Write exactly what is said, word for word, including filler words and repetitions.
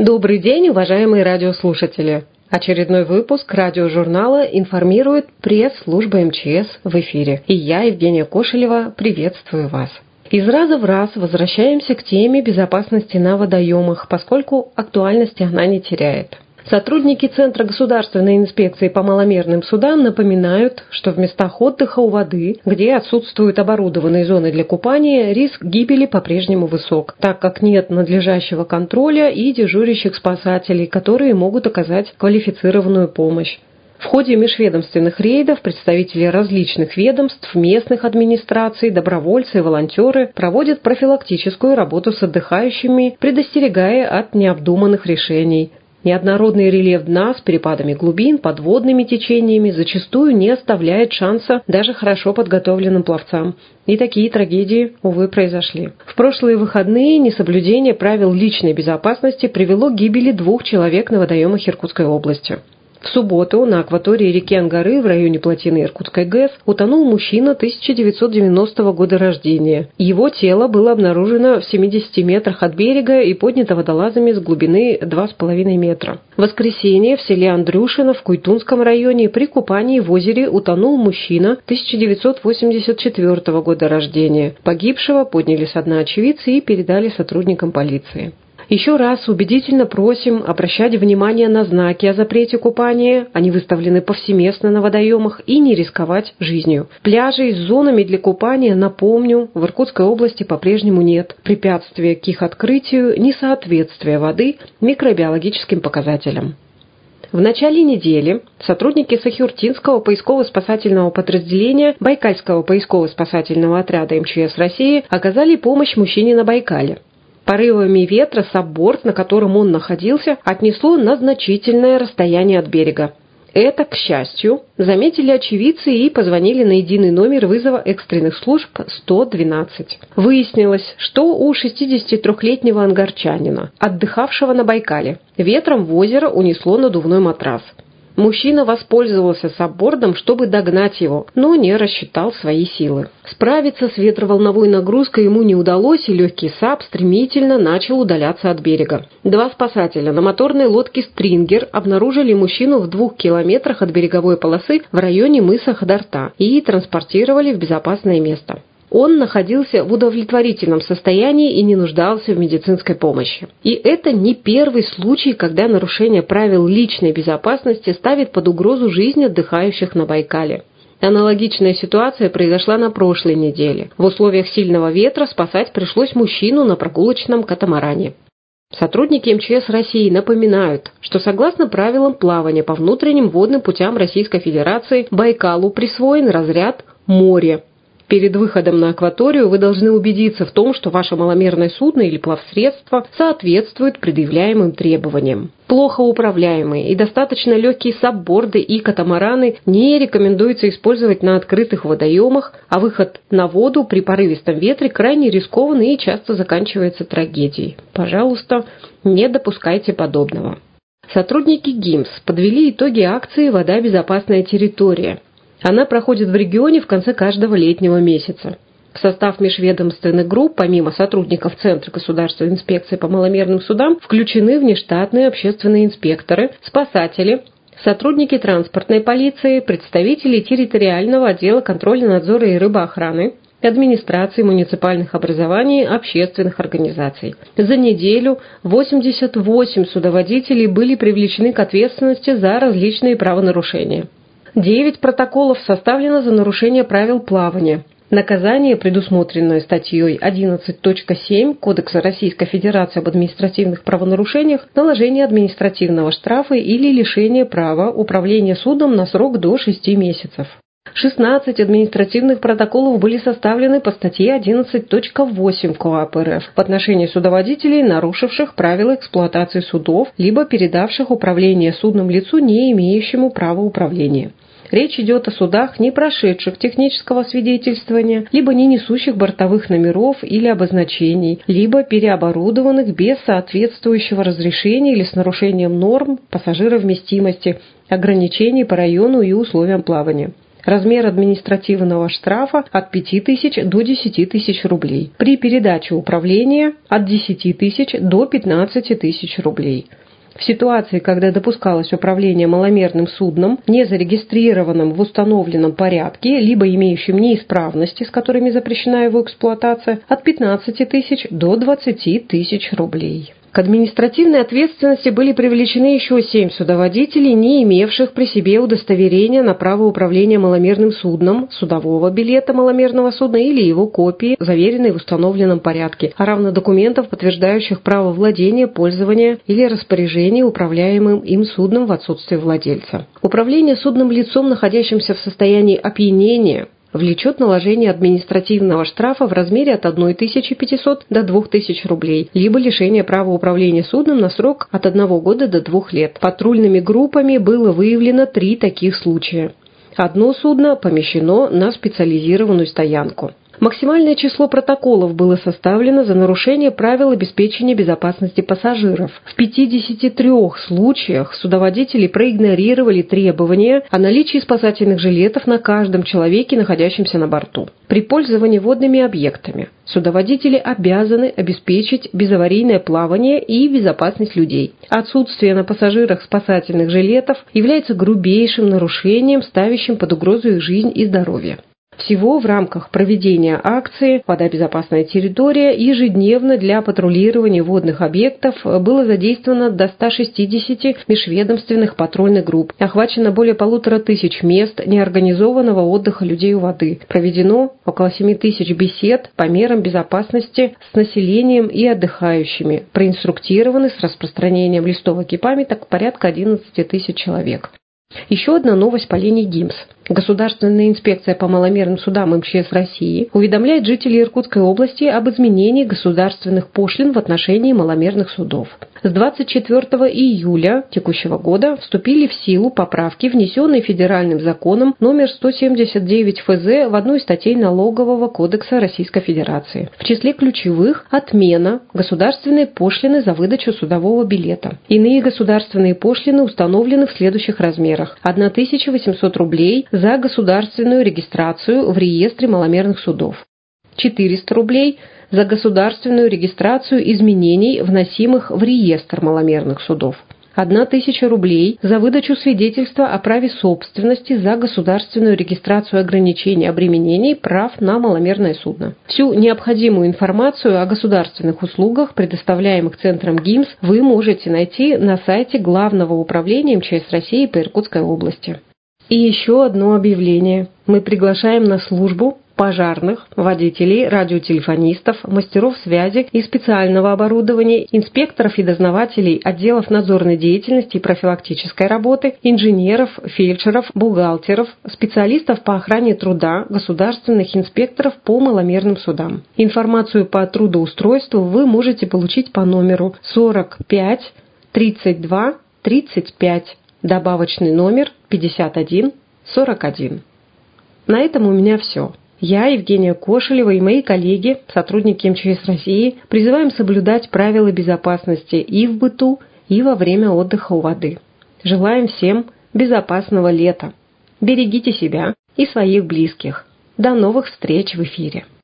Добрый день, уважаемые радиослушатели! Очередной выпуск радиожурнала информирует пресс-служба эм че эс в эфире. И я, Евгения Кошелева, приветствую вас. Из раза в раз возвращаемся к теме безопасности на водоемах, поскольку актуальности она не теряет. Сотрудники Центра государственной инспекции по маломерным судам напоминают, что в местах отдыха у воды, где отсутствуют оборудованные зоны для купания, риск гибели по-прежнему высок, так как нет надлежащего контроля и дежурящих спасателей, которые могут оказать квалифицированную помощь. В ходе межведомственных рейдов представители различных ведомств, местных администраций, добровольцы и волонтеры проводят профилактическую работу с отдыхающими, предостерегая от необдуманных решений. Неоднородный рельеф дна с перепадами глубин, подводными течениями зачастую не оставляет шанса даже хорошо подготовленным пловцам. И такие трагедии, увы, произошли. В прошлые выходные несоблюдение правил личной безопасности привело к гибели двух человек на водоемах Иркутской области. В субботу на акватории реки Ангары в районе плотины Иркутской ГЭС утонул мужчина тысяча девятьсот девяностого года рождения. Его тело было обнаружено в семидесяти метрах от берега и поднято водолазами с глубины два с половиной метра. В воскресенье в селе Андрюшино в Куйтунском районе при купании в озере утонул мужчина тысяча девятьсот восемьдесят четвёртого года рождения. Погибшего подняли со дна очевидцы и передали сотрудникам полиции. Еще раз убедительно просим обращать внимание на знаки о запрете купания, они выставлены повсеместно на водоемах, и не рисковать жизнью. Пляжей с зонами для купания, напомню, в Иркутской области по-прежнему нет. Препятствие к их открытию – несоответствие воды микробиологическим показателям. В начале недели сотрудники Сахиуртинского поисково-спасательного подразделения Байкальского поисково-спасательного отряда эм че эс России оказали помощь мужчине на Байкале. Порывами ветра сабборд, на котором он находился, отнесло на значительное расстояние от берега. Это, к счастью, заметили очевидцы и позвонили на единый номер вызова экстренных служб сто двенадцать. Выяснилось, что у шестидесятитрёхлетнего ангарчанина, отдыхавшего на Байкале, ветром в озеро унесло надувной матрас. Мужчина воспользовался саббордом, чтобы догнать его, но не рассчитал свои силы. Справиться с ветроволновой нагрузкой ему не удалось, и легкий саб стремительно начал удаляться от берега. Два спасателя на моторной лодке «Стрингер» обнаружили мужчину в двух километрах от береговой полосы в районе мыса Хадарта и транспортировали в безопасное место. Он находился в удовлетворительном состоянии и не нуждался в медицинской помощи. И это не первый случай, когда нарушение правил личной безопасности ставит под угрозу жизнь отдыхающих на Байкале. Аналогичная ситуация произошла на прошлой неделе. В условиях сильного ветра спасать пришлось мужчину на прогулочном катамаране. Сотрудники эм че эс России напоминают, что согласно правилам плавания по внутренним водным путям Российской Федерации Байкалу присвоен разряд «море». Перед выходом на акваторию вы должны убедиться в том, что ваше маломерное судно или плавсредство соответствует предъявляемым требованиям. Плохо управляемые и достаточно легкие сабборды и катамараны не рекомендуется использовать на открытых водоемах, а выход на воду при порывистом ветре крайне рискованный и часто заканчивается трагедией. Пожалуйста, не допускайте подобного. Сотрудники ГИМС подвели итоги акции «Вода – безопасная территория». Она проходит в регионе в конце каждого летнего месяца. В состав межведомственных групп, помимо сотрудников Центра государственной инспекции по маломерным судам, включены внештатные общественные инспекторы, спасатели, сотрудники транспортной полиции, представители территориального отдела контроля, надзора и рыбоохраны, администрации муниципальных образований, общественных организаций. За неделю восемьдесят восемь судоводителей были привлечены к ответственности за различные правонарушения. Девять протоколов составлено за нарушение правил плавания. Наказание, предусмотренное статьей одиннадцать точка семь Кодекса Российской Федерации об административных правонарушениях, наложение административного штрафа или лишение права управления судном на срок до шести месяцев. шестнадцать административных протоколов были составлены по статье одиннадцать точка восемь КоАП РФ в отношении судоводителей, нарушивших правила эксплуатации судов, либо передавших управление судном лицу, не имеющему права управления. Речь идет о судах, не прошедших технического свидетельствования, либо не несущих бортовых номеров или обозначений, либо переоборудованных без соответствующего разрешения или с нарушением норм пассажировместимости, ограничений по району и условиям плавания. Размер административного штрафа от пяти тысяч до десяти тысяч рублей. При передаче управления от десяти тысяч до пятнадцати тысяч рублей. В ситуации, когда допускалось управление маломерным судном, не зарегистрированным в установленном порядке, либо имеющим неисправности, с которыми запрещена его эксплуатация, от пятнадцати тысяч до двадцати тысяч рублей. К административной ответственности были привлечены еще семь судоводителей, не имевших при себе удостоверения на право управления маломерным судном, судового билета маломерного судна или его копии, заверенной в установленном порядке, а равно документов, подтверждающих право владения, пользования или распоряжения управляемым им судном в отсутствие владельца. Управление судным лицом, находящимся в состоянии опьянения, влечет наложение административного штрафа в размере от тысячи пятисот до двух тысяч рублей, либо лишение права управления судном на срок от одного года до двух лет. Патрульными группами было выявлено три таких случая. Одно судно помещено на специализированную стоянку. Максимальное число протоколов было составлено за нарушение правил обеспечения безопасности пассажиров. В пятидесяти трёх случаях судоводители проигнорировали требования о наличии спасательных жилетов на каждом человеке, находящемся на борту. При пользовании водными объектами судоводители обязаны обеспечить безаварийное плавание и безопасность людей. Отсутствие на пассажирах спасательных жилетов является грубейшим нарушением, ставящим под угрозу их жизнь и здоровье. Всего в рамках проведения акции «Вода. Безопасная территория» ежедневно для патрулирования водных объектов было задействовано до ста шестидесяти межведомственных патрульных групп. Охвачено более полутора тысяч мест неорганизованного отдыха людей у воды. Проведено около семи тысяч бесед по мерам безопасности с населением и отдыхающими. Проинструктированы с распространением листовок и памяток порядка одиннадцати тысяч человек. Еще одна новость по линии ГИМС. Государственная инспекция по маломерным судам эм че эс России уведомляет жителей Иркутской области об изменении государственных пошлин в отношении маломерных судов. С двадцать четвёртого июля текущего года вступили в силу поправки, внесенные федеральным законом номер сто семьдесят девять эф зэ в одну из статей Налогового кодекса Российской Федерации. В числе ключевых – отмена государственной пошлины за выдачу судового билета. Иные государственные пошлины установлены в следующих размерах: тысяча восемьсот рублей за государственную регистрацию в реестре маломерных судов, четыреста рублей за государственную регистрацию изменений, вносимых в реестр маломерных судов, тысяча рублей за выдачу свидетельства о праве собственности за государственную регистрацию ограничений обременений прав на маломерное судно. Всю необходимую информацию о государственных услугах, предоставляемых Центром ГИМС, вы можете найти на сайте Главного управления эм че эс России по Иркутской области. И еще одно объявление. Мы приглашаем на службу пожарных, водителей, радиотелефонистов, мастеров связи и специального оборудования, инспекторов и дознавателей отделов надзорной деятельности и профилактической работы, инженеров, фельдшеров, бухгалтеров, специалистов по охране труда, государственных инспекторов по маломерным судам. Информацию по трудоустройству вы можете получить по номеру сорок пять тридцать два тридцать пять, добавочный номер пятьдесят один сорок один. На этом у меня все. Я, Евгения Кошелева, и мои коллеги, сотрудники эм че эс России, призываем соблюдать правила безопасности и в быту, и во время отдыха у воды. Желаем всем безопасного лета. Берегите себя и своих близких. До новых встреч в эфире.